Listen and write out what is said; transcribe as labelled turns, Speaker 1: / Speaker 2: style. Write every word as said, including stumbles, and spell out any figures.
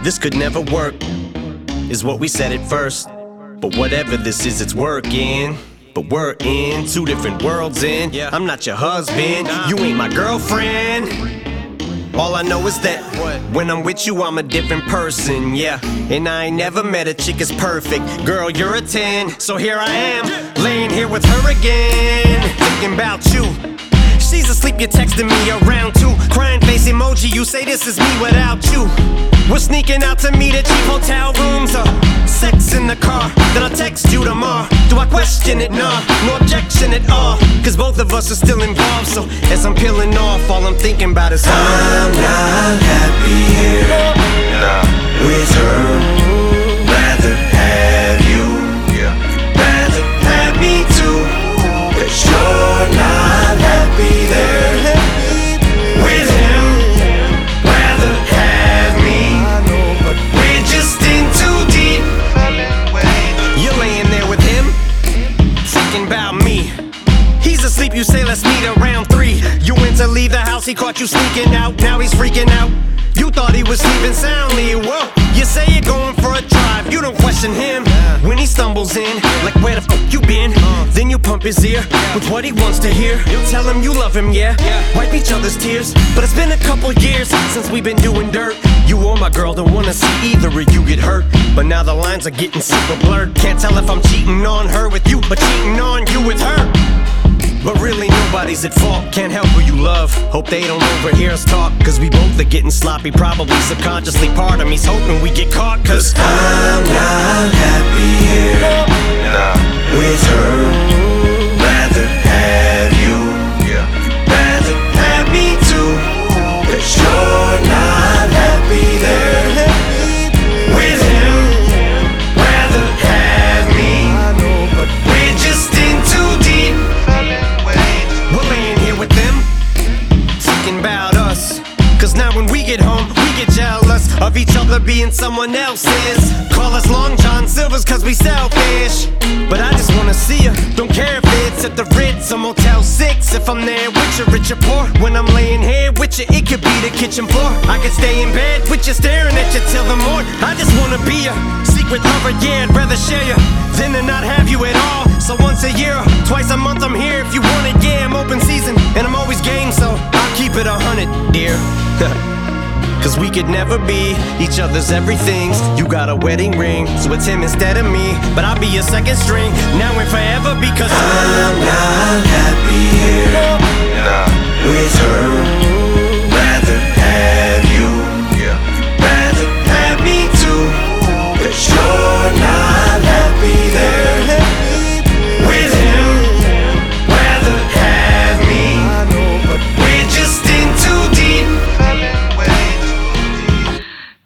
Speaker 1: this could never work, is what we said at first. But whatever this is, it's working. But we're in two different worlds in. Yeah. I'm not your husband, nah. You ain't my girlfriend. All I know is that what? When I'm with you, I'm a different person, yeah. And I ain't never met a chick as perfect. Girl, you're a ten, so here I am, yeah. Laying here with her again, thinking about you. She's asleep, you're texting me around two. Crying face emoji, you say this is me without you. We're sneaking out to meet at cheap hotel rooms, or sex in the car. Then I'll text you tomorrow. Do I question it? Nah, no objection at all. Cause both of us are still involved. So as I'm peeling off, all I'm thinking about is
Speaker 2: I'm not happy here, nah. With her. Rather have you, yeah. Rather have me too. Cause you're not happy there with him. Rather have me. We're just in too deep.
Speaker 1: You're laying there with him, thinking about me. He's asleep, you say let's meet around three. You went to leave the house, he caught you sneaking out. Now he's freaking out. You thought he was sleeping soundly. Whoa, you say you're going for a drive. You don't question him when he stumbles in, like where the fuck you been? Then you pump his ear with what he wants to hear. Tell him you love him, yeah. Wipe each other's tears. But it's been a couple years since we've been doing dirt. You or my girl don't wanna see either of you get hurt. But now the lines are getting super blurred. Can't tell if I'm cheating on her with you, but cheating on you with her. But really nobody's at fault, can't help who you love. Hope they don't overhear us talk, cause we both are getting sloppy. Probably subconsciously part of me's hoping we get caught. Cause
Speaker 2: I'm not happy here, nah. With her. Rather have you, yeah. Rather have me too. Cause you're not happy there with him. Rather have me. We're just in too deep.
Speaker 1: We're laying here with them, thinking about us. Cause now when we get home, we get jealous of each other being someone else's. Call us Long John Silvers cause we selfish. But I just wanna see you, don't care if it's at the Ritz or Motel six. If I'm there with you, rich or poor. When I'm laying here with you, it could be the kitchen floor. I could stay in bed with you, staring at you till the morning. I just wanna be a secret lover, yeah, I'd rather share you than to not have you at all. So once a year, twice a month I'm here if you want it, yeah, I'm open season. And I'm always game, so I'll keep it a hundred, dear. Cause we could never be each other's everythings. You got a wedding ring, so it's him instead of me. But I'll be your second string, now and forever. Because
Speaker 2: I'm not happy here, nah. With her.